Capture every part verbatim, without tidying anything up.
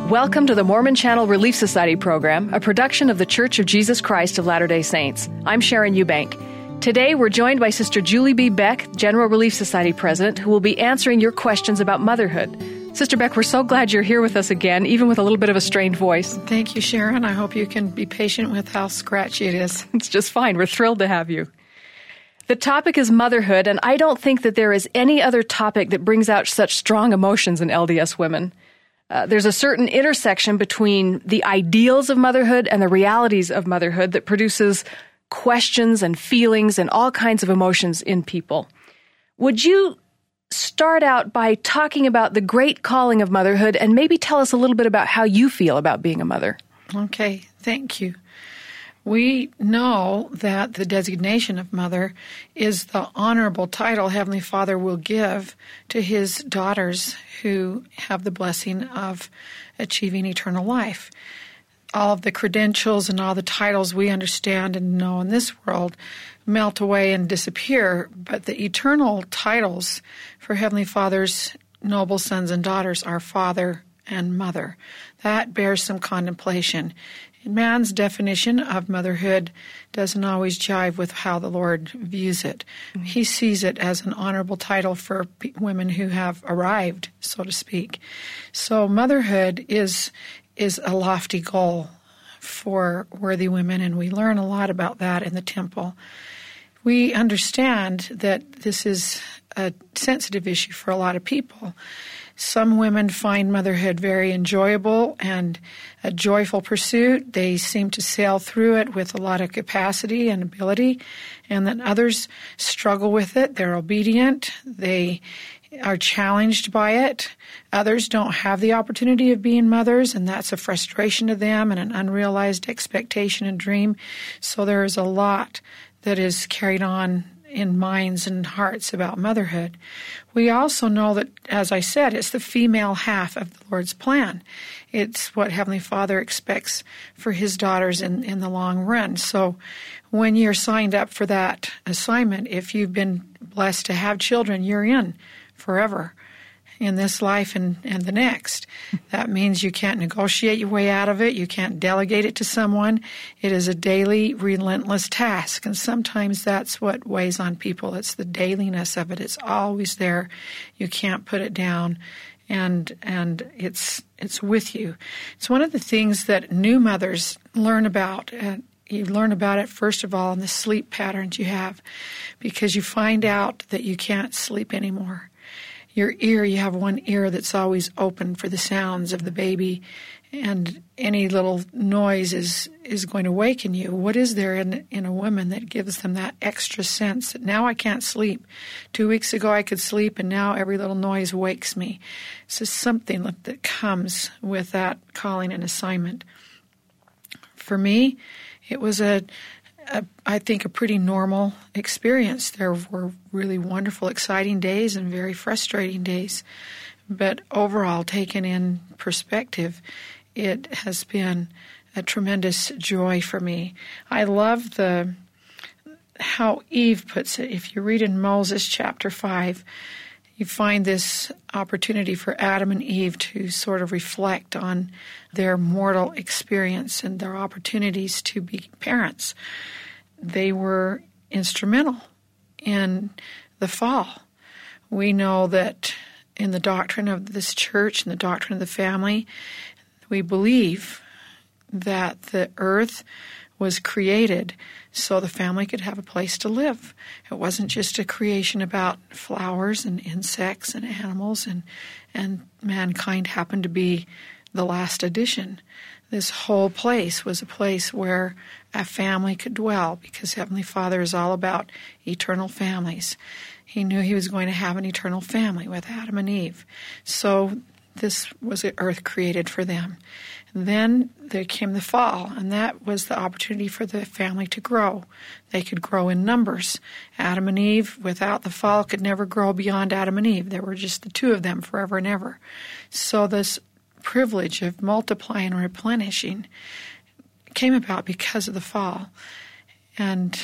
Welcome to the Mormon Channel Relief Society program, a production of the Church of Jesus Christ of Latter-day Saints. I'm Sharon Eubank. Today, we're joined by Sister Julie B. Beck, General Relief Society President, who will be answering your questions about motherhood. Sister Beck, we're so glad you're here with us again, even with a little bit of a strained voice. Thank you, Sharon. I hope you can be patient with how scratchy it is. It's just fine. We're thrilled to have you. The topic is motherhood, and I don't think that there is any other topic that brings out such strong emotions in L D S women. Uh, there's a certain intersection between the ideals of motherhood and the realities of motherhood that produces questions and feelings and all kinds of emotions in people. Would you start out by talking about the great calling of motherhood and maybe tell us a little bit about how you feel about being a mother? Okay, thank you. We know that the designation of mother is the honorable title Heavenly Father will give to His daughters who have the blessing of achieving eternal life. All of the credentials and all the titles we understand and know in this world melt away and disappear, but the eternal titles for Heavenly Father's noble sons and daughters are Father and Mother. That bears some contemplation. Man's definition of motherhood doesn't always jive with how the Lord views it. Mm-hmm. He sees it as an honorable title for p- women who have arrived, so to speak. So motherhood is is a lofty goal for worthy women, and we learn a lot about that in the temple. We understand that this is a sensitive issue for a lot of people. Some women find motherhood very enjoyable and a joyful pursuit. They seem to sail through it with a lot of capacity and ability, and then others struggle with it. They're obedient. They are challenged by it. Others don't have the opportunity of being mothers, and that's a frustration to them and an unrealized expectation and dream. So there is a lot that is carried on in minds and hearts about motherhood. We also know that, as I said, it's the female half of the Lord's plan. It's what Heavenly Father expects for His daughters in, in the long run. So when you're signed up for that assignment, if you've been blessed to have children, you're in forever in this life and, and the next. That means you can't negotiate your way out of it. You can't delegate it to someone. It is a daily, relentless task. And sometimes that's what weighs on people. It's the dailiness of it. It's always there. You can't put it down. And and it's it's with you. It's one of the things that new mothers learn about. Uh, you learn about it, first of all, in the sleep patterns you have, because you find out that you can't sleep anymore. Your ear, you have one ear that's always open for the sounds of the baby, and any little noise is, is going to waken you. What is there in, in a woman that gives them that extra sense that now I can't sleep? Two weeks ago I could sleep, and now every little noise wakes me. So something that comes with that calling and assignment. For me, it was a A, I think a pretty normal experience. There were really wonderful, exciting days and very frustrating days. But overall, taken in perspective, it has been a tremendous joy for me. I love the how Eve puts it. If you read in Moses chapter five, you find this opportunity for Adam and Eve to sort of reflect on their mortal experience and their opportunities to be parents. They were instrumental in the fall. We know that in the doctrine of this church and the doctrine of the family, we believe that the earth was created so the family could have a place to live. It wasn't just a creation about flowers and insects and animals, and, and mankind happened to be the last addition. This whole place was a place where a family could dwell, because Heavenly Father is all about eternal families. He knew He was going to have an eternal family with Adam and Eve. So this was an earth created for them. And then there came the fall, and that was the opportunity for the family to grow. They could grow in numbers. Adam and Eve, without the fall, could never grow beyond Adam and Eve. There were just the two of them forever and ever. So this privilege of multiplying and replenishing came about because of the fall. And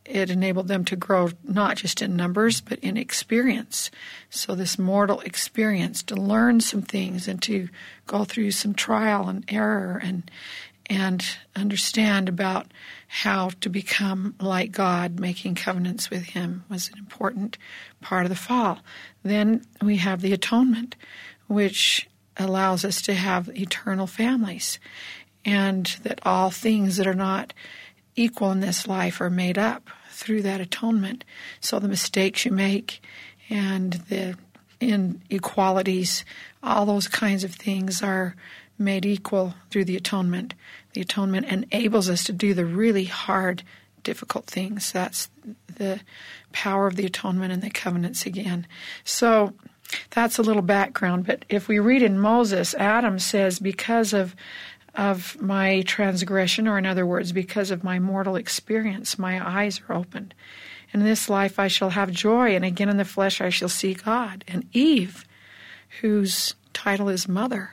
it enabled them to grow not just in numbers, but in experience. So this mortal experience, to learn some things and to go through some trial and error and and understand about how to become like God, making covenants with Him, was an important part of the fall. Then we have the atonement, which allows us to have eternal families, and that all things that are not equal in this life are made up through that atonement. So the mistakes you make and the inequalities, all those kinds of things are made equal through the atonement. The atonement enables us to do the really hard, difficult things. That's the power of the atonement and the covenants again. So that's a little background. But if we read in Moses, Adam says, because of of my transgression, or in other words, because of my mortal experience, my eyes are opened. In this life I shall have joy, and again in the flesh I shall see God. And Eve, whose title is mother,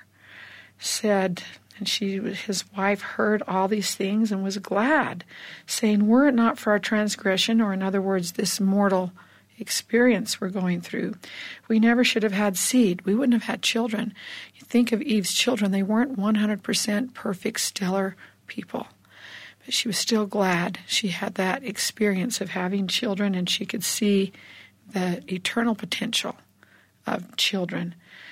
said, and she, his wife, heard all these things and was glad, saying, were it not for our transgression, or in other words, this mortal experience we're going through, we never should have had seed. We wouldn't have had children. You think of Eve's children, they weren't one hundred percent perfect, stellar people. But she was still glad she had that experience of having children, and she could see the eternal potential of children.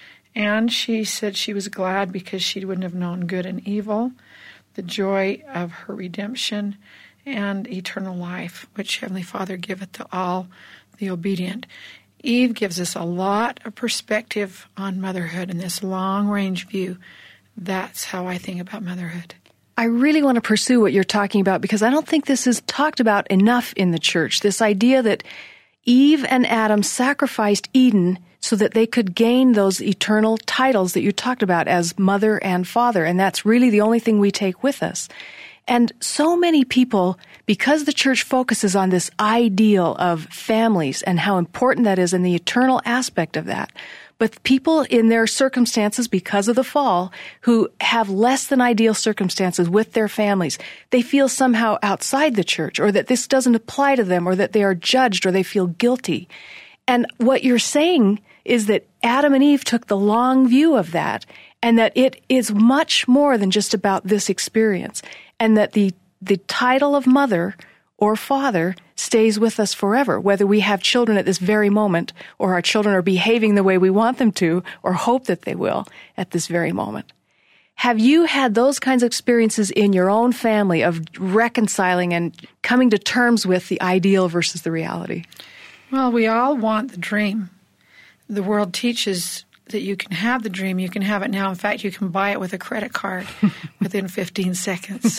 And she said she was glad because she wouldn't have known good and evil, the joy of her redemption, and eternal life, which Heavenly Father giveth to all the obedient. Eve gives us a lot of perspective on motherhood in this long-range view. That's how I think about motherhood. I really want to pursue what you're talking about, because I don't think this is talked about enough in the church. This idea that Eve and Adam sacrificed Eden so that they could gain those eternal titles that you talked about as mother and father. And that's really the only thing we take with us. And so many people, because the church focuses on this ideal of families and how important that is and the eternal aspect of that, but people in their circumstances because of the fall who have less than ideal circumstances with their families, they feel somehow outside the church, or that this doesn't apply to them, or that they are judged, or they feel guilty. And what you're saying is that Adam and Eve took the long view of that, and that it is much more than just about this experience, and that the the title of mother or father stays with us forever, whether we have children at this very moment, or our children are behaving the way we want them to, or hope that they will at this very moment. Have you had those kinds of experiences in your own family of reconciling and coming to terms with the ideal versus the reality? Well, we all want the dream. The world teaches that you can have the dream. You can have it now. In fact, you can buy it with a credit card within fifteen seconds.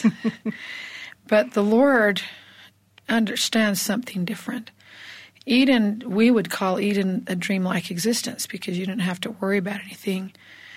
But the Lord understands something different. Eden, we would call Eden a dreamlike existence because you didn't have to worry about anything.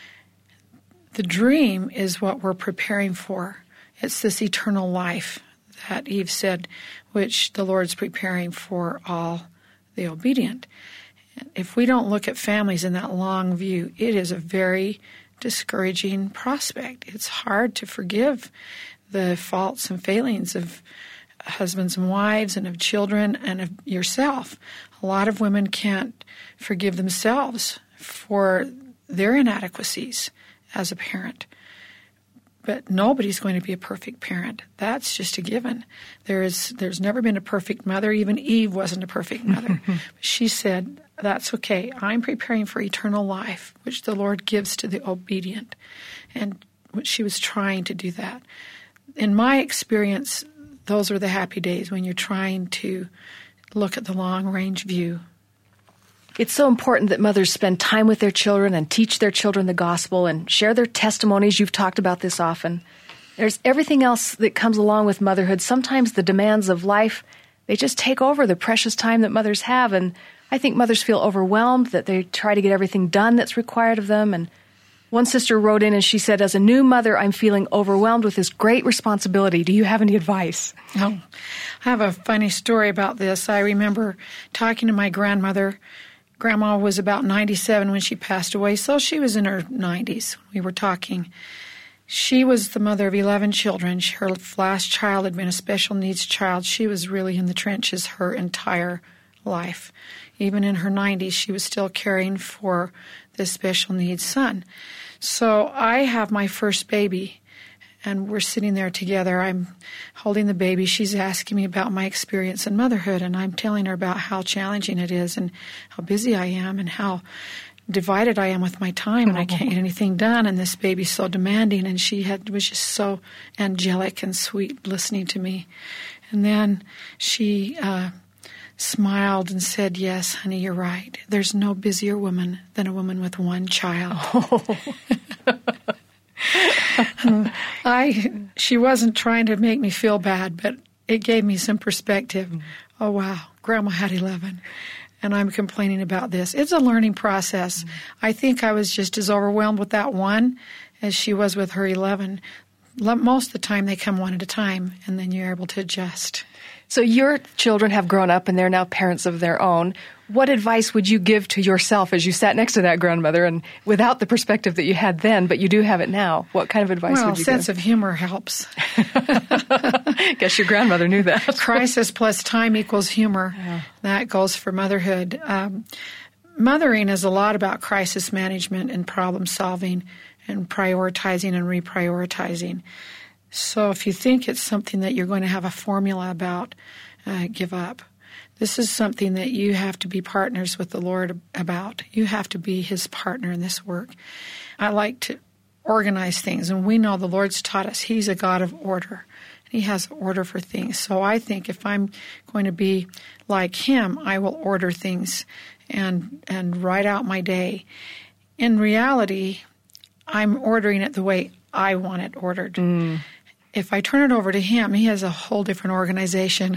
The dream is what we're preparing for. It's this eternal life that Eve said, which the Lord's preparing for all the obedient. If we don't look at families in that long view, it is a very discouraging prospect. It's hard to forgive the faults and failings of husbands and wives and of children and of yourself. A lot of women can't forgive themselves for their inadequacies as a parent. But nobody's going to be a perfect parent. That's just a given. There is, there's never been a perfect mother. Even Eve wasn't a perfect mother. She said, that's okay. I'm preparing for eternal life, which the Lord gives to the obedient. And she was trying to do that. In my experience, those are the happy days when you're trying to look at the long-range view. It's so important that mothers spend time with their children and teach their children the gospel and share their testimonies. You've talked about this often. There's everything else that comes along with motherhood. Sometimes the demands of life, they just take over the precious time that mothers have. And I think mothers feel overwhelmed, that they try to get everything done that's required of them. And one sister wrote in and she said, as a new mother, I'm feeling overwhelmed with this great responsibility. Do you have any advice? Oh, I have a funny story about this. I remember talking to my grandmother. Grandma was about ninety-seven when she passed away, so she was in her nineties when we were talking. She was the mother of eleven children. Her last child had been a special needs child. She was really in the trenches her entire life. Even in her nineties, she was still caring for this special needs son. So I have my first baby, and we're sitting there together. I'm holding the baby. She's asking me about my experience in motherhood, and I'm telling her about how challenging it is and how busy I am and how divided I am with my time, and I can't get anything done, and this baby's so demanding, and she had was just so angelic and sweet listening to me. And then she uh, smiled and said, "Yes, honey, you're right. There's no busier woman than a woman with one child." Oh. I she wasn't trying to make me feel bad, but it gave me some perspective. Mm. Oh, wow, Grandma had eleven. And I'm complaining about this. It's a learning process. Mm-hmm. I think I was just as overwhelmed with that one as she was with her eleven. Most of the time, they come one at a time, and then you're able to adjust. So your children have grown up, and they're now parents of their own. What advice would you give to yourself as you sat next to that grandmother, and without the perspective that you had then, but you do have it now? What kind of advice well, would you give? Well, sense of humor helps. Guess your grandmother knew that. Crisis plus time equals humor. Yeah. That goes for motherhood. Um, mothering is a lot about crisis management and problem solving and prioritizing and reprioritizing. So if you think it's something that you're going to have a formula about, uh, give up. This is something that you have to be partners with the Lord about. You have to be His partner in this work. I like to organize things, and we know the Lord's taught us He's a God of order. He has order for things. So I think if I'm going to be like Him, I will order things and and write out my day. In reality, I'm ordering it the way I want it ordered. Mm. If I turn it over to Him, He has a whole different organization.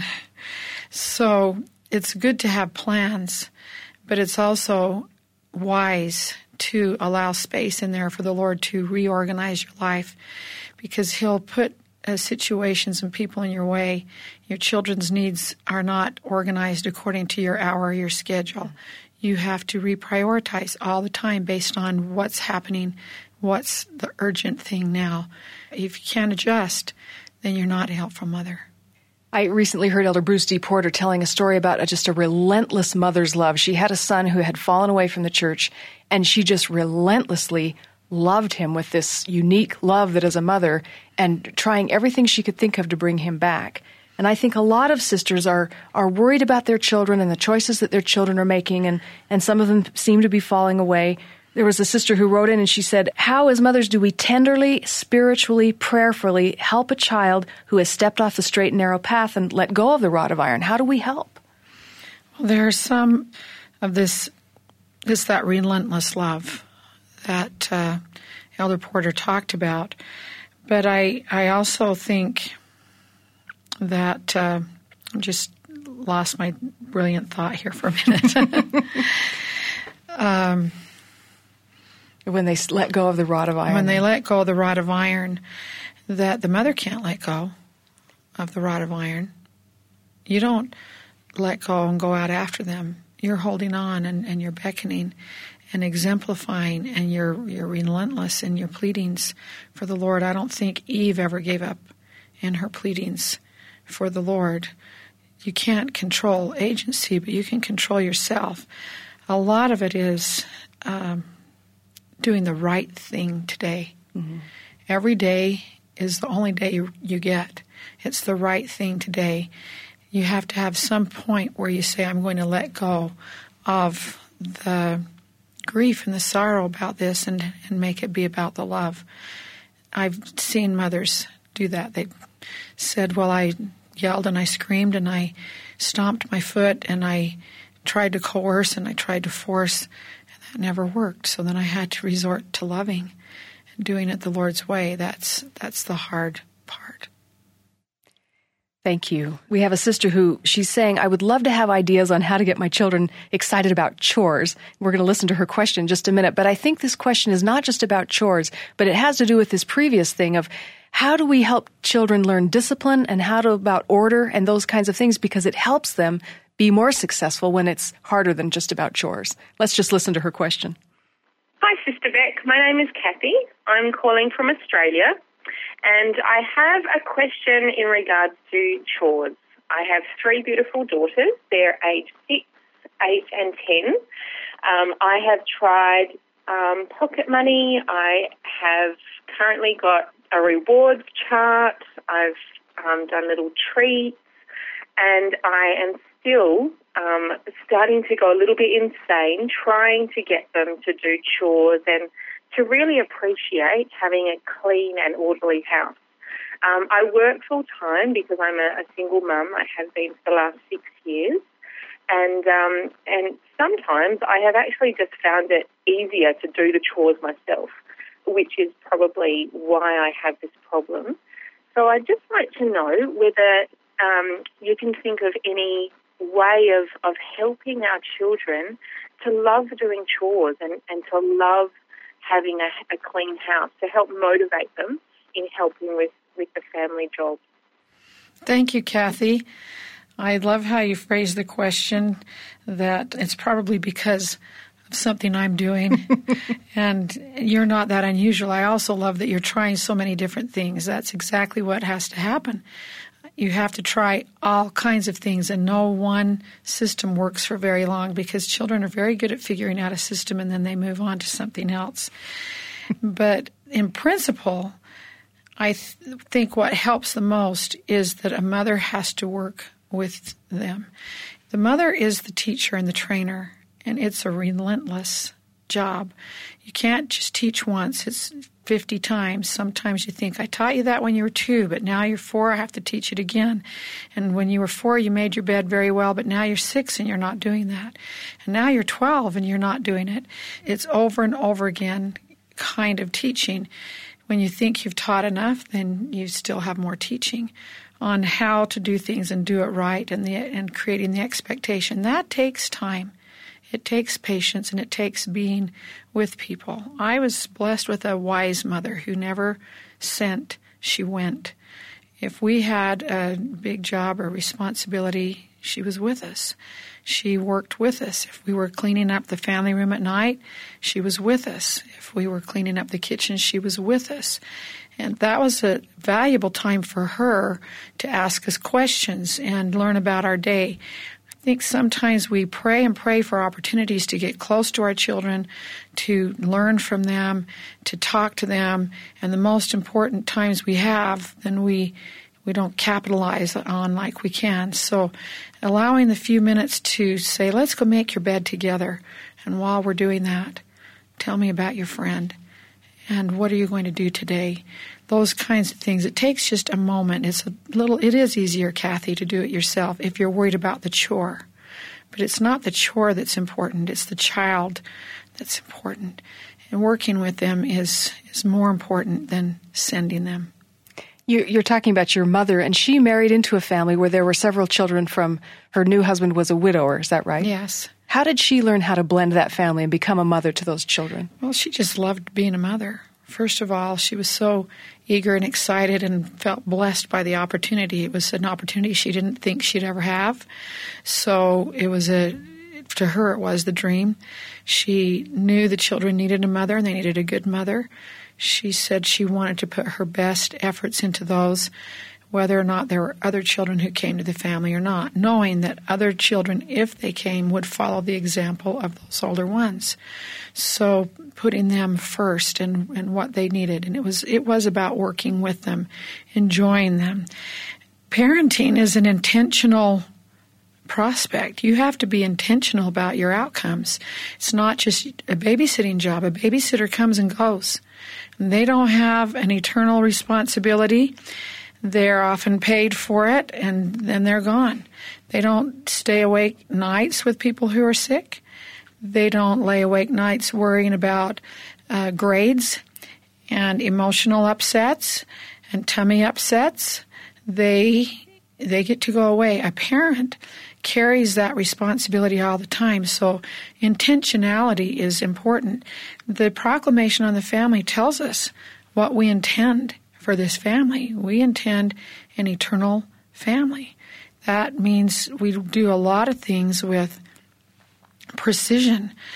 So it's good to have plans, but it's also wise to allow space in there for the Lord to reorganize your life, because He'll put uh, situations and people in your way. Your children's needs are not organized according to your hour or your schedule. You have to reprioritize all the time based on what's happening, what's the urgent thing now. If you can't adjust, then you're not a helpful mother. I recently heard Elder Bruce D. Porter telling a story about a, just a relentless mother's love. She had a son who had fallen away from the church, and she just relentlessly loved him with this unique love that is a mother, and trying everything she could think of to bring him back. And I think a lot of sisters are are worried about their children and the choices that their children are making, and, and some of them seem to be falling away. There was a sister who wrote in and she said, "How as mothers do we tenderly, spiritually, prayerfully help a child who has stepped off the straight and narrow path and let go of the rod of iron? How do we help?" Well, there are some of this, this that relentless love that uh, Elder Porter talked about. But I, I also think that uh, I just lost my brilliant thought here for a minute. um When they let go of the rod of iron. When they let go of the rod of iron, that the mother can't let go of the rod of iron. You don't let go and go out after them. You're holding on and, and you're beckoning and exemplifying, and you're you're relentless in your pleadings for the Lord. I don't think Eve ever gave up in her pleadings for the Lord. You can't control agency, but you can control yourself. A lot of it is Um, doing the right thing today. Mm-hmm. Every day is the only day you, you get. It's the right thing today. You have to have some point where you say, I'm going to let go of the grief and the sorrow about this and, and make it be about the love. I've seen mothers do that. They said, well, I yelled and I screamed and I stomped my foot and I tried to coerce and I tried to force. It never worked. So then I had to resort to loving and doing it the Lord's way. That's that's the hard part. Thank you. We have a sister who, she's saying, I would love to have ideas on how to get my children excited about chores. We're going to listen to her question in just a minute. But I think this question is not just about chores, but it has to do with this previous thing of how do we help children learn discipline and how to about order and those kinds of things, because it helps them be more successful when it's harder than just about chores. Let's just listen to her question. Hi, Hi, Sister Beck. My name is Kathy. I'm calling from Australia, and I have a question in regards to chores. I have three beautiful daughters. They're aged six, eight, and ten. Um, I have tried um, pocket money. I have currently got a rewards chart. I've um, done little treats, and I am still um, starting to go a little bit insane trying to get them to do chores and to really appreciate having a clean and orderly house. Um, I work full-time because I'm a, a single mum. I have been for the last six years. And um, and sometimes I have actually just found it easier to do the chores myself, which is probably why I have this problem. So I'd just like to know whether um, you can think of any way of, of helping our children to love doing chores and, and to love having a, a clean house, to help motivate them in helping with, with the family job. Thank you, Kathy. I love how you phrase the question, that it's probably because of something I'm doing, and you're not that unusual. I also love that you're trying so many different things. That's exactly what has to happen. You have to try all kinds of things, and no one system works for very long because children are very good at figuring out a system and then they move on to something else. But in principle, I th- think what helps the most is that a mother has to work with them. The mother is the teacher and the trainer, and it's a relentless job. You can't just teach once. It's fifty times. Sometimes you think, I taught you that when you were two, but now you're four, I have to teach it again. And when you were four, you made your bed very well, but now you're six and you're not doing that. And now you're twelve and you're not doing it. It's over and over again kind of teaching. When you think you've taught enough, then you still have more teaching on how to do things and do it right, and the and creating the expectation. That takes time. It takes patience, and it takes being with people. I was blessed with a wise mother who never sent, she went. If we had a big job or responsibility, she was with us. She worked with us. If we were cleaning up the family room at night, she was with us. If we were cleaning up the kitchen, she was with us. And that was a valuable time for her to ask us questions and learn about our day. I think sometimes we pray and pray for opportunities to get close to our children, to learn from them, to talk to them, and the most important times we have, then we we don't capitalize on like we can. So allowing the few minutes to say, let's go make your bed together, and while we're doing that, tell me about your friend. And what are you going to do today? Those kinds of things. It takes just a moment. It's a little. It is easier, Kathy, to do it yourself if you're worried about the chore. But it's not the chore that's important. It's the child that's important. And working with them is, is more important than sending them. You, you're talking about your mother, and she married into a family where there were several children from her new husband was a widower. Is that right? Yes. How did she learn how to blend that family and become a mother to those children? Well, she just loved being a mother. First of all, she was so eager and excited and felt blessed by the opportunity. It was an opportunity she didn't think she'd ever have. So it was a, to her, it was the dream. She knew the children needed a mother and they needed a good mother. She said she wanted to put her best efforts into those, whether or not there were other children who came to the family or not, knowing that other children, if they came, would follow the example of those older ones. So putting them first and, and what they needed. And it was it was about working with them, enjoying them. Parenting is an intentional prospect. You have to be intentional about your outcomes. It's not just a babysitting job. A babysitter comes and goes. And they don't have an eternal responsibility. They're often paid for it, and then they're gone. They don't stay awake nights with people who are sick. They don't lay awake nights worrying about uh, grades and emotional upsets and tummy upsets. They they get to go away. A parent carries that responsibility all the time, so intentionality is important. The proclamation on the family tells us what we intend for this family. We intend an eternal family. That means we do a lot of things with precision.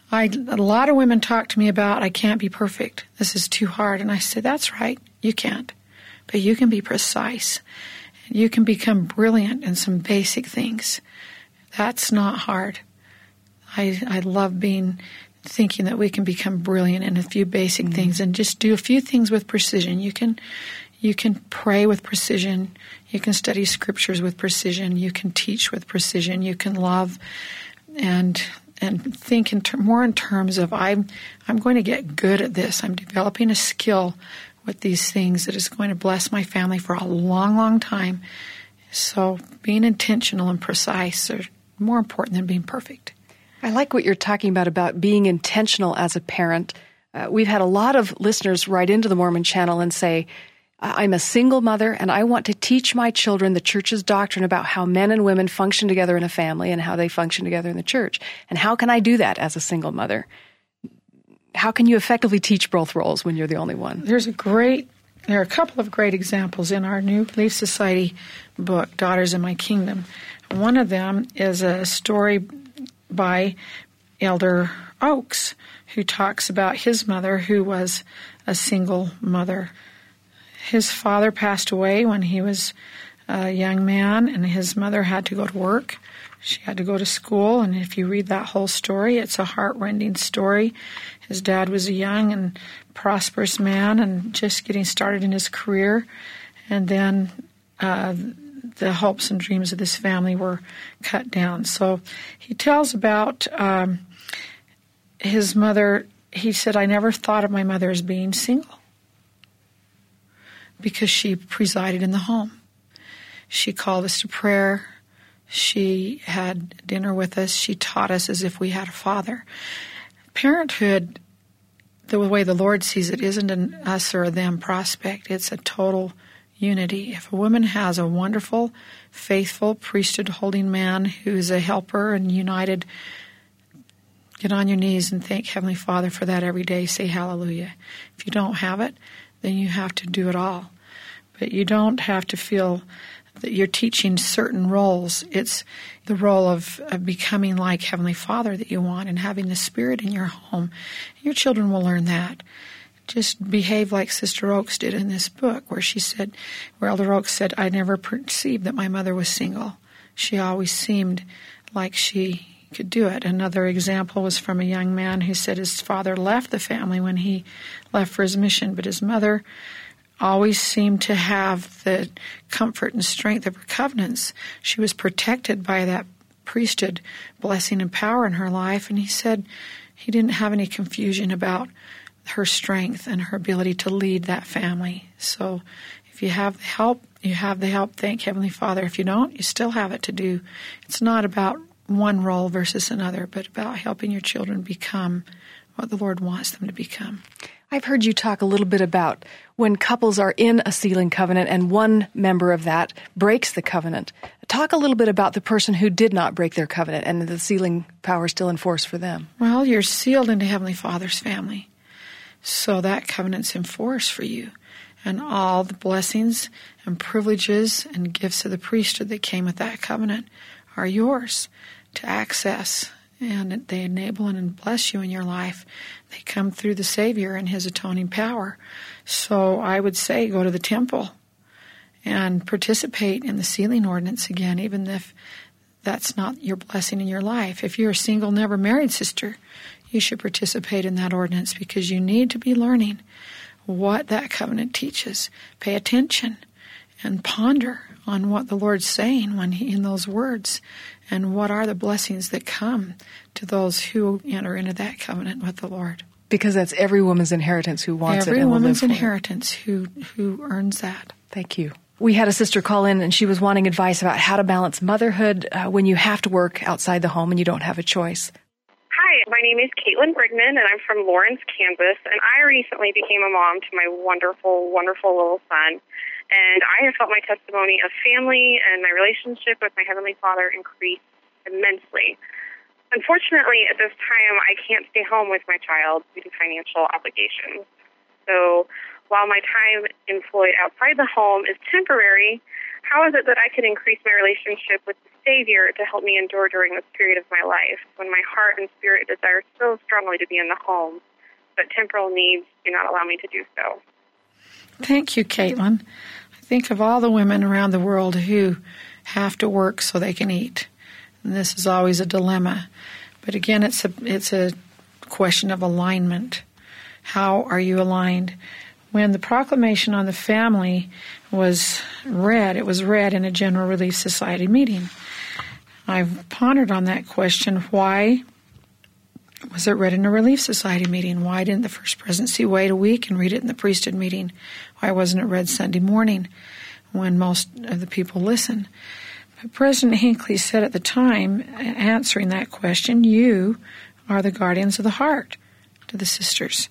I, a lot of women talk to me about, I can't be perfect. This is too hard. And I say, that's right, you can't. But you can be precise. You can become brilliant in some basic things. That's not hard. I, I love being, thinking that we can become brilliant in a few basic mm-hmm. things and just do a few things with precision. You can, you can pray with precision. You can study scriptures with precision. You can teach with precision. You can love and and think in ter- more in terms of I'm I'm going to get good at this. I'm developing a skill with these things that is going to bless my family for a long, long time. So being intentional and precise are more important than being perfect. I like what you're talking about, about being intentional as a parent. Uh, we've had a lot of listeners write into the Mormon Channel and say, I'm a single mother and I want to teach my children the church's doctrine about how men and women function together in a family and how they function together in the church. And how can I do that as a single mother? How can you effectively teach both roles when you're the only one? There's a great, there are a couple of great examples in our New Leaf Society book, Daughters in My Kingdom. One of them is a story by Elder Oaks, who talks about his mother, who was a single mother. His father passed away when he was a young man, and his mother had to go to work. She had to go to school, and if you read that whole story, it's a heart-rending story. His dad was a young and prosperous man and just getting started in his career, and then uh, the hopes and dreams of this family were cut down. So he tells about um, his mother. He said, I never thought of my mother as being single, because she presided in the home. She called us to prayer. She had dinner with us. She taught us as if we had a father. Parenthood, the way the Lord sees it, isn't an us or a them prospect. It's a total unity. If a woman has a wonderful, faithful, priesthood-holding man who's a helper and united, get on your knees and thank Heavenly Father for that every day. Say hallelujah. If you don't have it, then you have to do it all. But you don't have to feel that you're teaching certain roles. It's the role of, of becoming like Heavenly Father that you want and having the Spirit in your home. Your children will learn that. Just behave like Sister Oaks did in this book, where she said, where Elder Oaks said, I never perceived that my mother was single. She always seemed like she could do it. Another example was from a young man who said his father left the family when he left for his mission, but his mother always seemed to have the comfort and strength of her covenants. She was protected by that priesthood blessing and power in her life, and he said he didn't have any confusion about her strength and her ability to lead that family. So if you have the help, you have the help. Thank Heavenly Father. If you don't, you still have it to do. It's not about one role versus another, but about helping your children become what the Lord wants them to become. I've heard you talk a little bit about when couples are in a sealing covenant and one member of that breaks the covenant. Talk a little bit about the person who did not break their covenant and the sealing power still in force for them. Well, you're sealed into Heavenly Father's family, so that covenant's in force for you. And all the blessings and privileges and gifts of the priesthood that came with that covenant are yours to access, and they enable and bless you in your life. They come through the Savior and His atoning power. So I would say go to the temple and participate in the sealing ordinance again, even if that's not your blessing in your life. If you're a single, never married sister, you should participate in that ordinance, because you need to be learning what that covenant teaches. Pay attention and ponder on what the Lord's saying when he, in those words, and what are the blessings that come to those who enter into that covenant with the Lord. Because that's every woman's inheritance who wants every it and will woman's live for inheritance who, who earns that. Thank you. We had a sister call in, and she was wanting advice about how to balance motherhood uh, when you have to work outside the home and you don't have a choice. Hi, my name is Caitlin Brigman, and I'm from Lawrence, Kansas, and I recently became a mom to my wonderful, wonderful little son. And I have felt my testimony of family and my relationship with my Heavenly Father increase immensely. Unfortunately, at this time, I can't stay home with my child due to financial obligations. So while my time employed outside the home is temporary, how is it that I can increase my relationship with the Savior to help me endure during this period of my life when my heart and spirit desire so strongly to be in the home, but temporal needs do not allow me to do so. Thank you, Caitlin. I think of all the women around the world who have to work so they can eat. And this is always a dilemma. But again, it's a it's a question of alignment. How are you aligned? When the proclamation on the family was read, it was read in a General Relief Society meeting. I've pondered on that question. Why was it read in a Relief Society meeting? Why didn't the First Presidency wait a week and read it in the priesthood meeting? Why wasn't it read Sunday morning when most of the people listen? But President Hinckley said at the time, answering that question, you are the guardians of the heart to the sisters.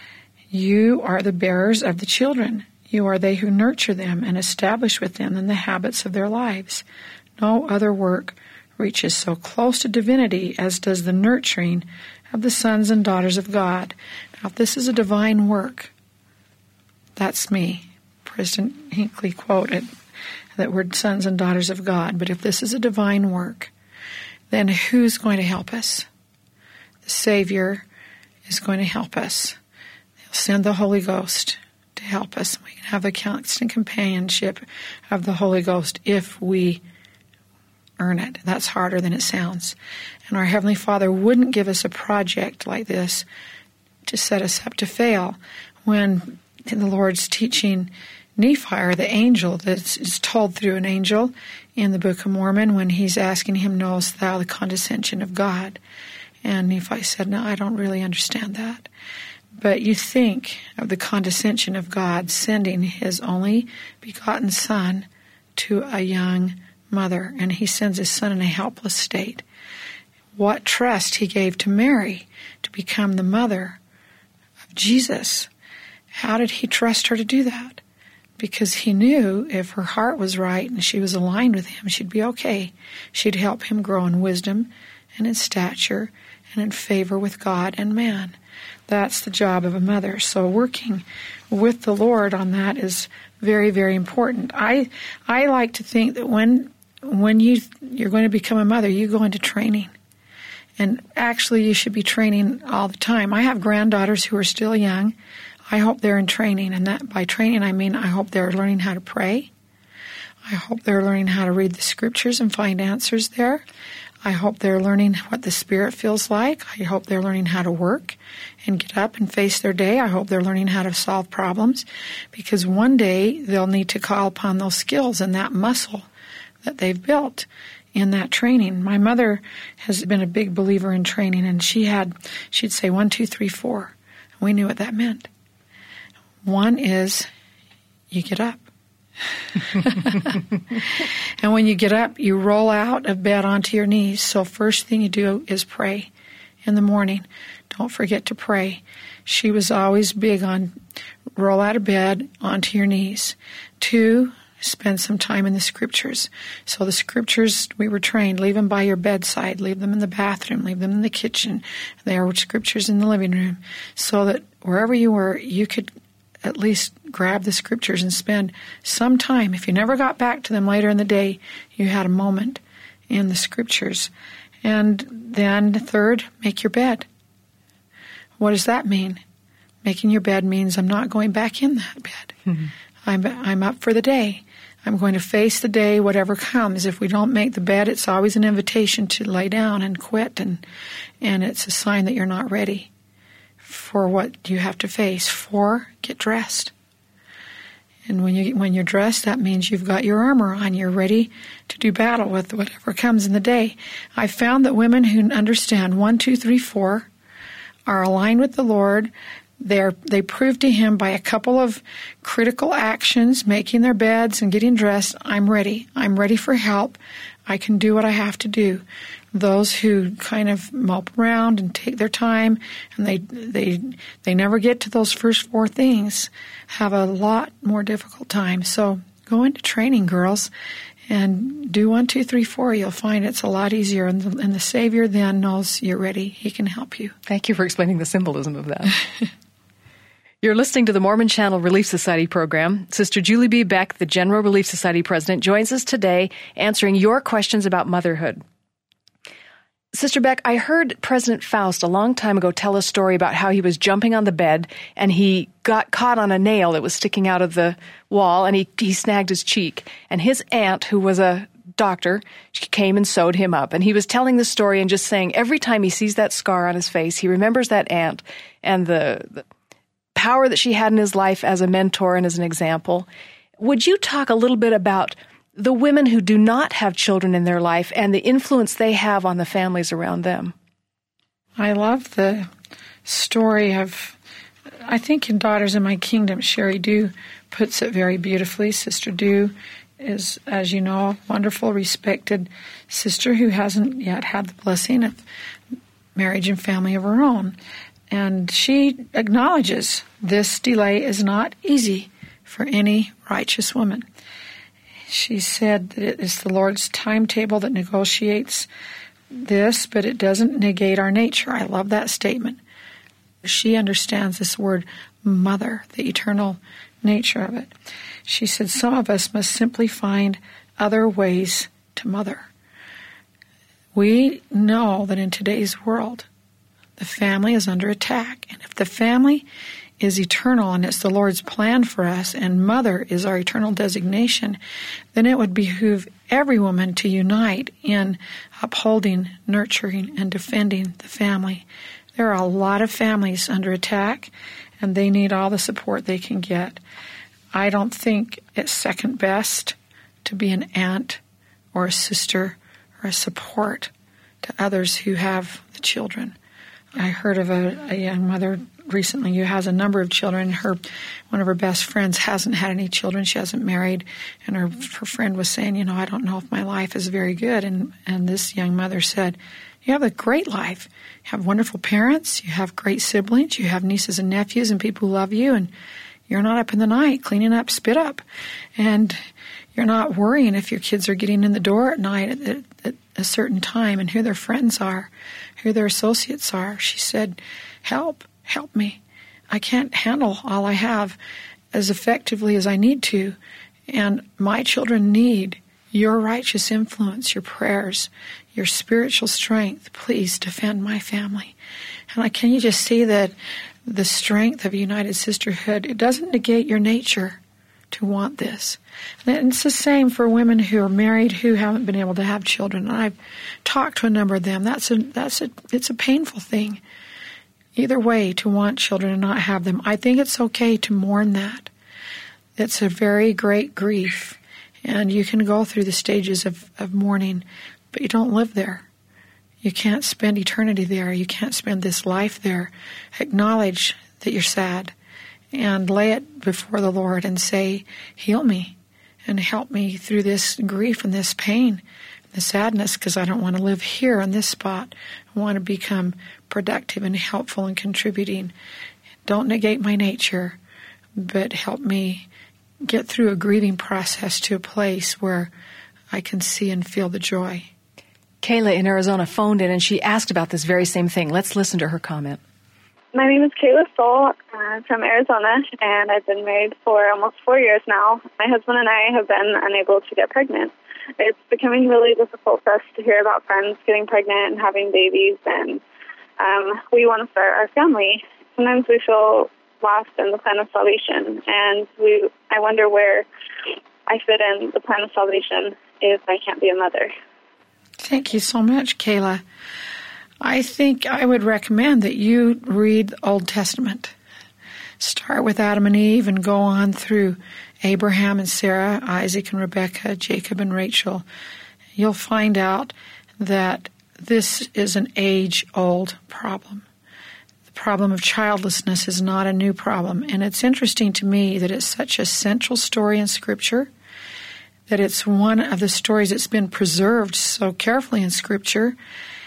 You are the bearers of the children. You are they who nurture them and establish with them in the habits of their lives. No other work reaches so close to divinity as does the nurturing of the sons and daughters of God. Now, if this is a divine work, that's me. President Hinckley quoted that we're sons and daughters of God. But if this is a divine work, then who's going to help us? The Savior is going to help us. He'll send the Holy Ghost to help us. We can have the constant companionship of the Holy Ghost if we earn it. That's harder than it sounds. And our Heavenly Father wouldn't give us a project like this to set us up to fail. When in the Lord's teaching Nephi, or the angel that is told through an angel in the Book of Mormon, when he's asking him, knowest thou the condescension of God? And Nephi said, no, I don't really understand that. But you think of the condescension of God sending his only begotten son to a young mother, and he sends his son in a helpless state. What trust he gave to Mary to become the mother of Jesus. How did he trust her to do that? Because he knew if her heart was right and she was aligned with him, she'd be okay. She'd help him grow in wisdom and in stature and in favor with God and man. That's the job of a mother. So working with the Lord on that is very, very important. I I like to think that when when you you're going to become a mother, you go into training. And actually, you should be training all the time. I have granddaughters who are still young. I hope they're in training, and that by training I mean I hope they're learning how to pray. I hope they're learning how to read the scriptures and find answers there. I hope they're learning what the Spirit feels like. I hope they're learning how to work and get up and face their day. I hope they're learning how to solve problems, because one day they'll need to call upon those skills and that muscle that they've built in that training. My mother has been a big believer in training, and she had, she'd say one, two, three, four. We knew what that meant. One is you get up. And when you get up, you roll out of bed onto your knees. So first thing you do is pray in the morning. Don't forget to pray. She was always big on roll out of bed onto your knees. Two, spend some time in the scriptures. So the scriptures, we were trained, leave them by your bedside, leave them in the bathroom, leave them in the kitchen. There were scriptures in the living room, so that wherever you were, you could at least grab the scriptures and spend some time. If you never got back to them later in the day, you had a moment in the scriptures. And then third, make your bed. What does that mean? Making your bed means I'm not going back in that bed. Mm-hmm. I'm I'm up for the day. I'm going to face the day, whatever comes. If we don't make the bed, it's always an invitation to lay down and quit, and and it's a sign that you're not ready for what you have to face. Four, get dressed. And when you when you're dressed, that means you've got your armor on. You're ready to do battle with whatever comes in the day. I've found that women who understand one, two, three, four are aligned with the Lord. They're, they prove to him by a couple of critical actions, making their beds and getting dressed, I'm ready. I'm ready for help. I can do what I have to do. Those who kind of mope around and take their time and they they they never get to those first four things have a lot more difficult time. So go into training, girls, and do one, two, three, four. You'll find it's a lot easier, and the, and the Savior then knows you're ready. He can help you. Thank you for explaining the symbolism of that. You're listening to the Mormon Channel Relief Society program. Sister Julie B. Beck, the General Relief Society president, joins us today answering your questions about motherhood. Sister Beck, I heard President Faust a long time ago tell a story about how he was jumping on the bed and he got caught on a nail that was sticking out of the wall, and he, he snagged his cheek. And his aunt, who was a doctor, she came and sewed him up. And he was telling the story and just saying every time he sees that scar on his face, he remembers that aunt and the, the power that she had in his life as a mentor and as an example. Would you talk a little bit about the women who do not have children in their life and the influence they have on the families around them? I love the story of, I think in Daughters in My Kingdom, Sherry Dew puts it very beautifully. Sister Dew is, as you know, a wonderful, respected sister who hasn't yet had the blessing of marriage and family of her own. And she acknowledges this delay is not easy for any righteous woman. She said that it is the Lord's timetable that negotiates this, but it doesn't negate our nature. I love that statement. She understands this word mother, the eternal nature of it. She said some of us must simply find other ways to mother. We know that in today's world, the family is under attack. And if the family is eternal and it's the Lord's plan for us, and mother is our eternal designation, then it would behoove every woman to unite in upholding, nurturing, and defending the family. There are a lot of families under attack, and they need all the support they can get. I don't think it's second best to be an aunt or a sister or a support to others who have the children. I heard of a, a young mother recently who has a number of children. Her one of her best friends hasn't had any children. She hasn't married, and her her friend was saying, you know, I don't know if my life is very good. And and this young mother said, you have a great life. You have wonderful parents. You have great siblings. You have nieces and nephews and people who love you, and you're not up in the night cleaning up spit up, and you're not worrying if your kids are getting in the door at night at, at, at a certain time and who their friends are, who their associates are. She said, help, help me. I can't handle all I have as effectively as I need to, and my children need your righteous influence, your prayers, your spiritual strength. Please defend my family. And like, can you just see that the strength of a united sisterhood, it doesn't negate your nature to want this. And it's the same for women who are married who haven't been able to have children. And I've talked to a number of them. That's a that's a it's a painful thing. Either way, to want children and not have them. I think it's okay to mourn that. It's a very great grief. And you can go through the stages of, of mourning, but you don't live there. You can't spend eternity there. You can't spend this life there. Acknowledge that you're sad and lay it before the Lord and say, heal me and help me through this grief and this pain, the sadness, because I don't want to live here on this spot. I want to become productive and helpful and contributing. Don't negate my nature, but help me get through a grieving process to a place where I can see and feel the joy. Kayla in Arizona phoned in and she asked about this very same thing. Let's listen to her comment. My name is Kayla Stoll. I'm from Arizona, and I've been married for almost four years now. My husband and I have been unable to get pregnant. It's becoming really difficult for us to hear about friends getting pregnant and having babies, and um, we want to start our family. Sometimes we feel lost in the plan of salvation, and we I wonder where I fit in the plan of salvation if I can't be a mother. Thank you so much, Kayla. I think I would recommend that you read the Old Testament. Start with Adam and Eve and go on through Abraham and Sarah, Isaac and Rebekah, Jacob and Rachel. You'll find out that this is an age-old problem. The problem of childlessness is not a new problem. And it's interesting to me that it's such a central story in Scripture, that it's one of the stories that's been preserved so carefully in Scripture.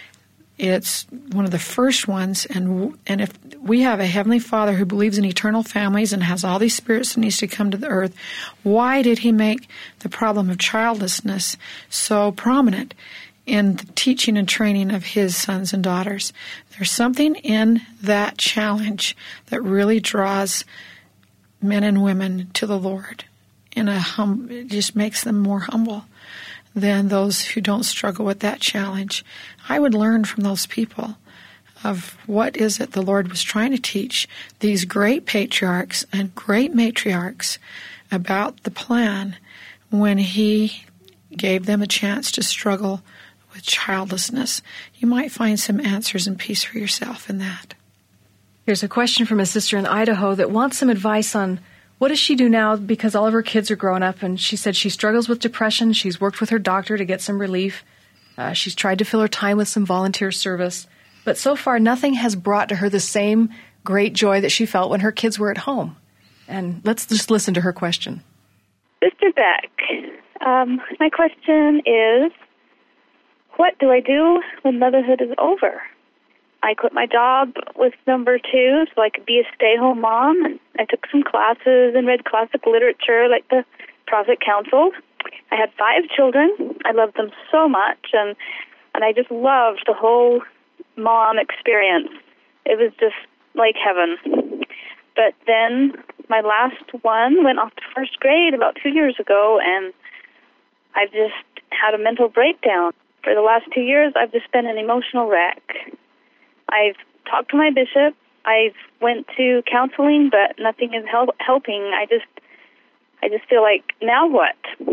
It's one of the first ones, and and if we have a Heavenly Father who believes in eternal families and has all these spirits that needs to come to the earth, why did He make the problem of childlessness so prominent? in the teaching and training of his sons and daughters. There's something in that challenge that really draws men and women to the Lord. In a hum, it just makes them more humble than those who don't struggle with that challenge. I would learn from those people of what is it the Lord was trying to teach these great patriarchs and great matriarchs about the plan when he gave them a chance to struggle with childlessness. You might find some answers and peace for yourself in that. Here's a question from a sister in Idaho that wants some advice on what does she do now because all of her kids are grown up, and she said she struggles with depression. She's worked with her doctor to get some relief. Uh, she's tried to fill her time with some volunteer service. But so far, nothing has brought to her the same great joy that she felt when her kids were at home. And let's just listen to her question. Sister Beck, um, my question is, what do I do when motherhood is over? I quit my job with number two so I could be a stay-home mom, and I took some classes and read classic literature like the Prophet counseled. I had five children. I loved them so much, and, and I just loved the whole mom experience. It was just like heaven. But then my last one went off to first grade about two years ago, and I just had a mental breakdown. For the last two years, I've just been an emotional wreck. I've talked to my bishop. I've went to counseling, but nothing is help, helping. I just, I just feel like, now what?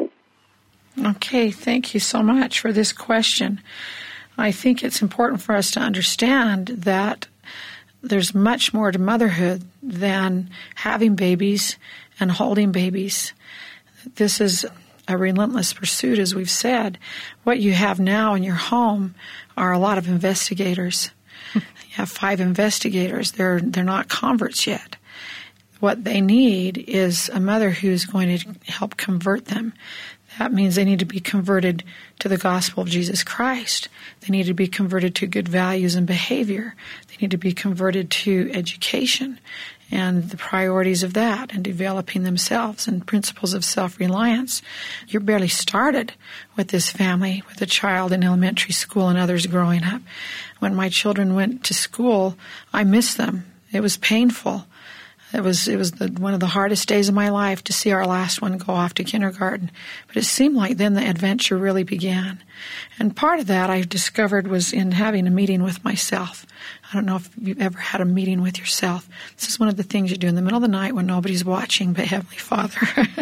Okay, thank you so much for this question. I think it's important for us to understand that there's much more to motherhood than having babies and holding babies. This is a relentless pursuit, as we've said. What you have now in your home are a lot of investigators. You have five investigators. They're they're not converts yet. What they need is a mother who's going to help convert them. That means they need to be converted to the gospel of Jesus Christ. They need to be converted to good values and behavior. They need to be converted to education and the priorities of that and developing themselves and principles of self-reliance. You're barely started with this family, with a child in elementary school and others growing up. When my children went to school, I missed them. It was painful. It was it was the, one of the hardest days of my life to see our last one go off to kindergarten. But it seemed like then the adventure really began. And part of that I discovered was in having a meeting with myself. I don't know if you've ever had a meeting with yourself. This is one of the things you do in the middle of the night when nobody's watching but Heavenly Father.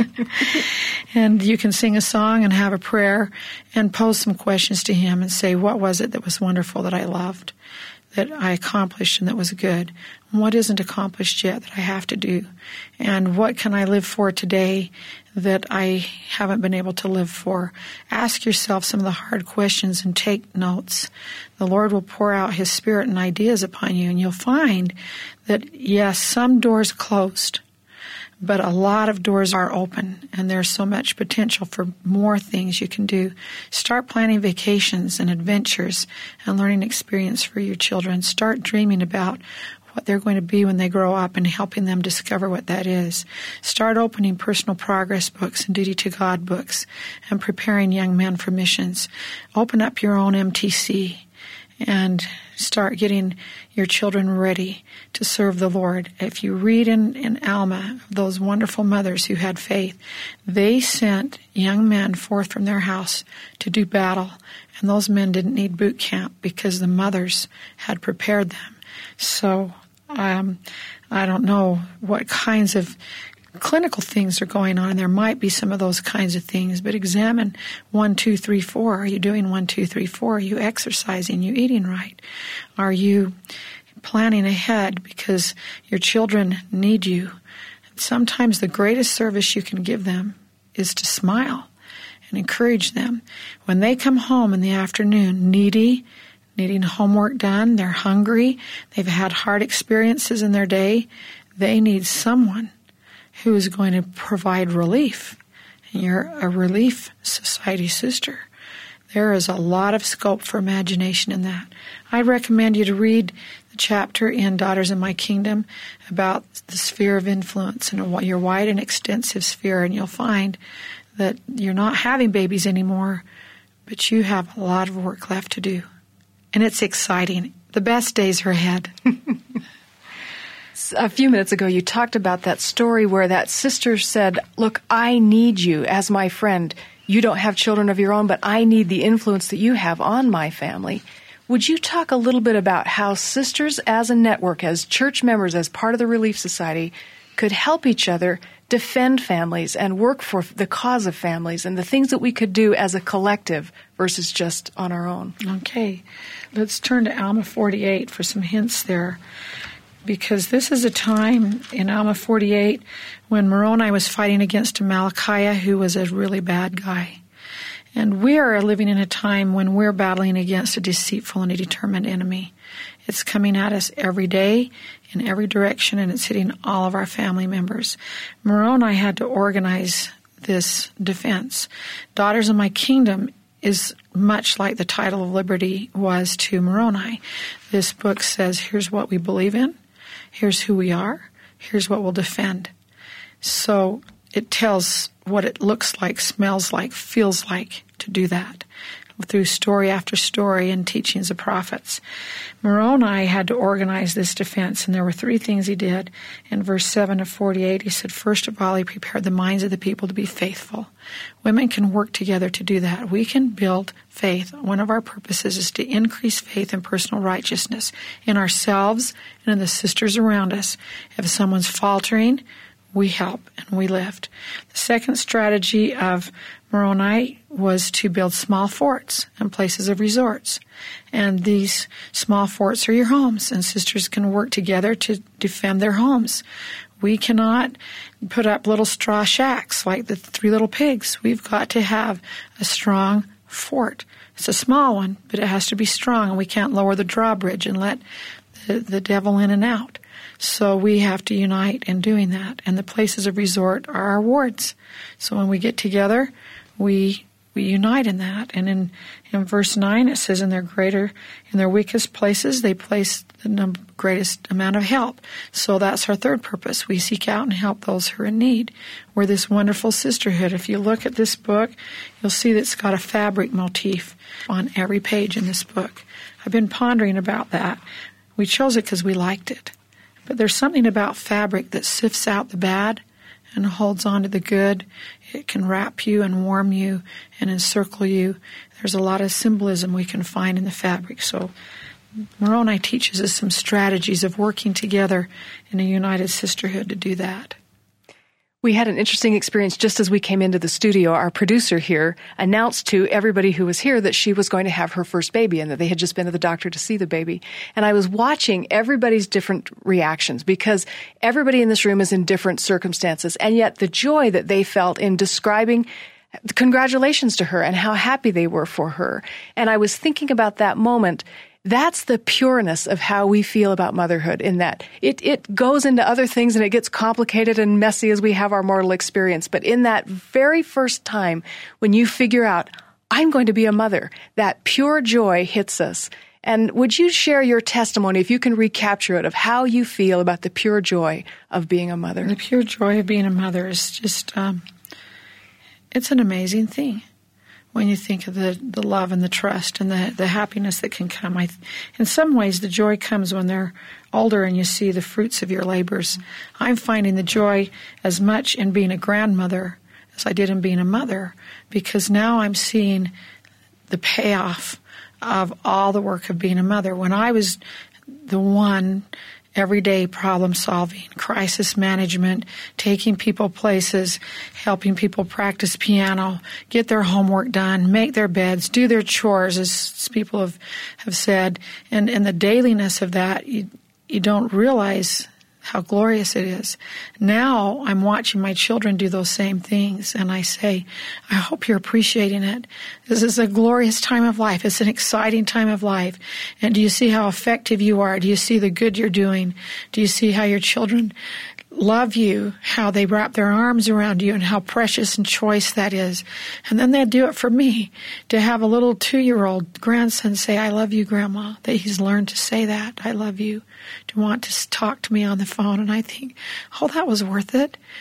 And you can sing a song and have a prayer and pose some questions to Him and say, what was it that was wonderful that I loved, that I accomplished and that was good? And what isn't accomplished yet that I have to do? And what can I live for today that I haven't been able to live for? Ask yourself some of the hard questions and take notes. The Lord will pour out His Spirit and ideas upon you, and you'll find that, yes, some doors closed, but a lot of doors are open, and there's so much potential for more things you can do. Start planning vacations and adventures and learning experience for your children. Start dreaming about what they're going to be when they grow up and helping them discover what that is. Start opening personal progress books and duty to God books and preparing young men for missions. Open up your own M T C and start getting your children ready to serve the Lord. If you read in, in Alma, those wonderful mothers who had faith, they sent young men forth from their house to do battle, and those men didn't need boot camp because the mothers had prepared them. So um, I don't know what kinds of clinical things are going on. There might be some of those kinds of things, but examine one, two, three, four. Are you doing one, two, three, four? Are you exercising? Are you eating right? Are you planning ahead because your children need you? Sometimes the greatest service you can give them is to smile and encourage them. When they come home in the afternoon, needy, needing homework done, they're hungry, they've had hard experiences in their day, they need someone who is going to provide relief. And you're a Relief Society sister. There is a lot of scope for imagination in that. I recommend you to read the chapter in Daughters in My Kingdom about the sphere of influence and your wide and extensive sphere, and you'll find that you're not having babies anymore, but you have a lot of work left to do. And it's exciting. The best days are ahead. A few minutes ago, you talked about that story where that sister said, look, I need you as my friend. You don't have children of your own, but I need the influence that you have on my family. Would you talk a little bit about how sisters as a network, as church members, as part of the Relief Society, could help each other defend families and work for the cause of families and the things that we could do as a collective versus just on our own? Okay. Let's turn to Alma forty-eight for some hints there, because this is a time in Alma forty-eight when Moroni was fighting against Amalickiah, who was a really bad guy. And we are living in a time when we're battling against a deceitful and a determined enemy. It's coming at us every day in every direction, and it's hitting all of our family members. Moroni had to organize this defense. Daughters of My Kingdom is much like the title of Liberty was to Moroni. This book says, here's what we believe in, here's who we are, here's what we'll defend. So it tells what it looks like, smells like, feels like to do that through story after story and teachings of prophets. Moroni had to organize this defense, and there were three things he did. In verse seven of forty-eight, he said, first of all, he prepared the minds of the people to be faithful. Women can work together to do that. We can build faith. One of our purposes is to increase faith and personal righteousness in ourselves and in the sisters around us. If someone's faltering, we help and we lift. The second strategy of Moroni was to build small forts and places of resorts. And these small forts are your homes, and sisters can work together to defend their homes. We cannot put up little straw shacks like the Three Little Pigs. We've got to have a strong fort. It's a small one, but it has to be strong, and we can't lower the drawbridge and let the, the devil in and out. So we have to unite in doing that. And the places of resort are our wards. So when we get together, we we unite in that. And in, in verse nine, it says, in their greater, in their weakest places, they place the num- greatest amount of help. So that's our third purpose. We seek out and help those who are in need. We're this wonderful sisterhood. If you look at this book, you'll see that it's got a fabric motif on every page in this book. I've been pondering about that. We chose it because we liked it. But there's something about fabric that sifts out the bad and holds on to the good. It can wrap you and warm you and encircle you. There's a lot of symbolism we can find in the fabric. So Moroni teaches us some strategies of working together in a united sisterhood to do that. We had an interesting experience just as we came into the studio. Our producer here announced to everybody who was here that she was going to have her first baby and that they had just been to the doctor to see the baby. And I was watching everybody's different reactions because everybody in this room is in different circumstances. And yet the joy that they felt in describing congratulations to her and how happy they were for her. And I was thinking about that moment. That's the pureness of how we feel about motherhood, in that it, it goes into other things and it gets complicated and messy as we have our mortal experience. But in that very first time when you figure out, I'm going to be a mother, that pure joy hits us. And would you share your testimony, if you can recapture it, of how you feel about the pure joy of being a mother? The pure joy of being a mother is just, um, it's an amazing thing. When you think of the, the love and the trust and the, the happiness that can come. I, in some ways, the joy comes when they're older and you see the fruits of your labors. I'm finding the joy as much in being a grandmother as I did in being a mother, because now I'm seeing the payoff of all the work of being a mother. When I was the one everyday problem solving, crisis management, taking people places, helping people practice piano, get their homework done, make their beds, do their chores, as people have, have said. And, and the dailiness of that, you, you don't realize how glorious it is. Now I'm watching my children do those same things, and I say, I hope you're appreciating it. This is a glorious time of life. It's an exciting time of life. And do you see how effective you are? Do you see the good you're doing? Do you see how your children love you, how they wrap their arms around you, and how precious and choice that is? And then they do it for me, to have a little two-year-old grandson say, I love you, Grandma, that he's learned to say that, I love you, to want to talk to me on the phone. And I think, oh, that was worth it.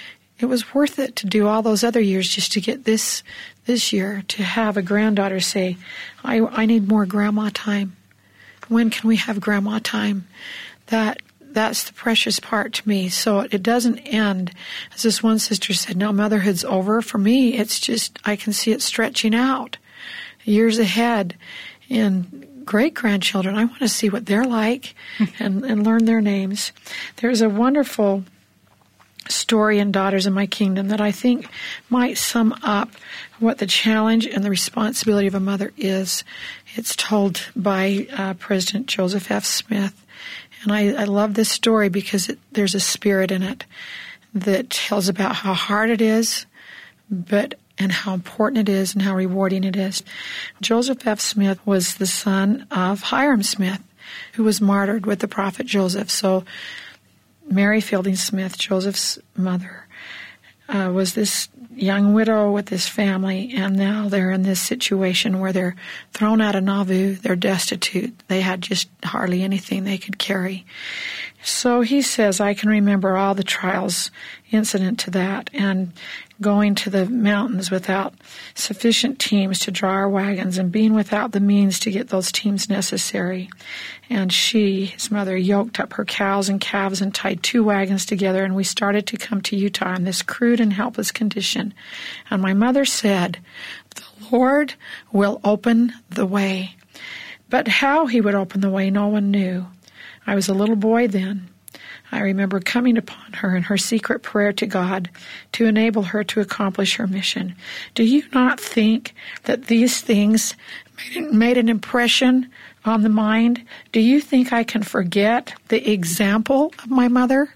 it was worth it to do all those other years just to get this this year, to have a granddaughter say, I, I need more grandma time. When can we have grandma time? That That's the precious part to me. So it doesn't end. As this one sister said, no, motherhood's over. For me, it's just, I can see it stretching out years ahead. And great-grandchildren, I want to see what they're like and, and learn their names. There's a wonderful story in Daughters of My Kingdom that I think might sum up what the challenge and the responsibility of a mother is. It's told by uh, President Joseph F. Smith. And I, I love this story because it, there's a spirit in it that tells about how hard it is, but and how important it is and how rewarding it is. Joseph F. Smith was the son of Hiram Smith, who was martyred with the prophet Joseph. So Mary Fielding Smith, Joseph's mother, uh, was this young widow with this family, and now they're in this situation where they're thrown out of Nauvoo. They're destitute. They had just hardly anything they could carry. So he says, I can remember all the trials incident to that, and going to the mountains without sufficient teams to draw our wagons and being without the means to get those teams necessary. And she, his mother, yoked up her cows and calves and tied two wagons together, and we started to come to Utah in this crude and helpless condition. And my mother said, the Lord will open the way. But how he would open the way, no one knew. I was a little boy then. I remember coming upon her in her secret prayer to God to enable her to accomplish her mission. Do you not think that these things made an impression on the mind? Do you think I can forget the example of my mother?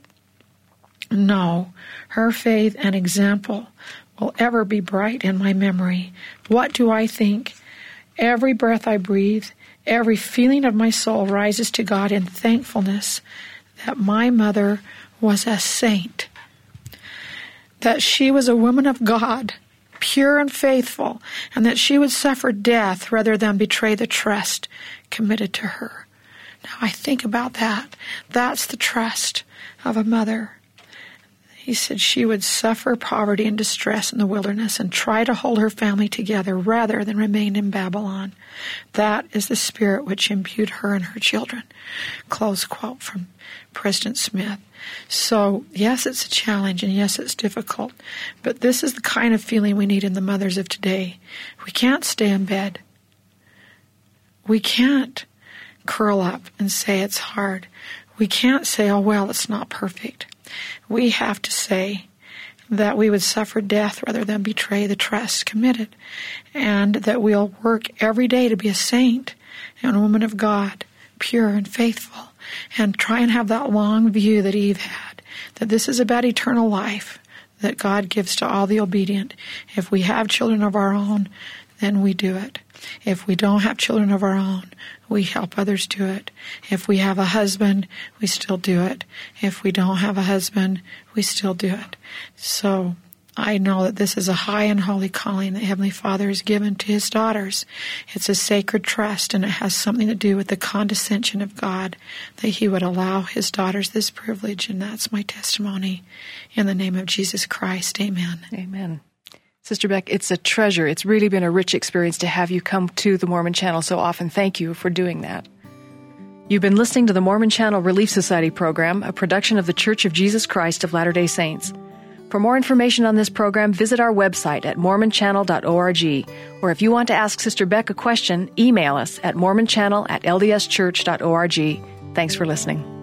No, her faith and example will ever be bright in my memory. What do I think? Every breath I breathe, every feeling of my soul rises to God in thankfulness that my mother was a saint, that she was a woman of God, pure and faithful, and that she would suffer death rather than betray the trust committed to her. Now I think about that. That's the trust of a mother. He said she would suffer poverty and distress in the wilderness and try to hold her family together rather than remain in Babylon. That is the spirit which imbued her and her children. Close quote from President Smith. So, yes, it's a challenge, and yes, it's difficult. But this is the kind of feeling we need in the mothers of today. We can't stay in bed. We can't curl up and say it's hard. We can't say, oh, well, it's not perfect. We have to say that we would suffer death rather than betray the trust committed, and that we'll work every day to be a saint and a woman of God, pure and faithful, and try and have that long view that Eve had, that this is about eternal life that God gives to all the obedient. If we have children of our own, then we do it. If we don't have children of our own, we help others do it. If we have a husband, we still do it. If we don't have a husband, we still do it. So I know that this is a high and holy calling that Heavenly Father has given to His daughters. It's a sacred trust, and it has something to do with the condescension of God, that He would allow His daughters this privilege, and that's my testimony. In the name of Jesus Christ, amen. Amen. Sister Beck, it's a treasure. It's really been a rich experience to have you come to the Mormon Channel so often. Thank you for doing that. You've been listening to the Mormon Channel Relief Society program, a production of the Church of Jesus Christ of Latter-day Saints. For more information on this program, visit our website at mormon channel dot org. Or if you want to ask Sister Beck a question, email us at mormon channel at l d s church dot org. Thanks for listening.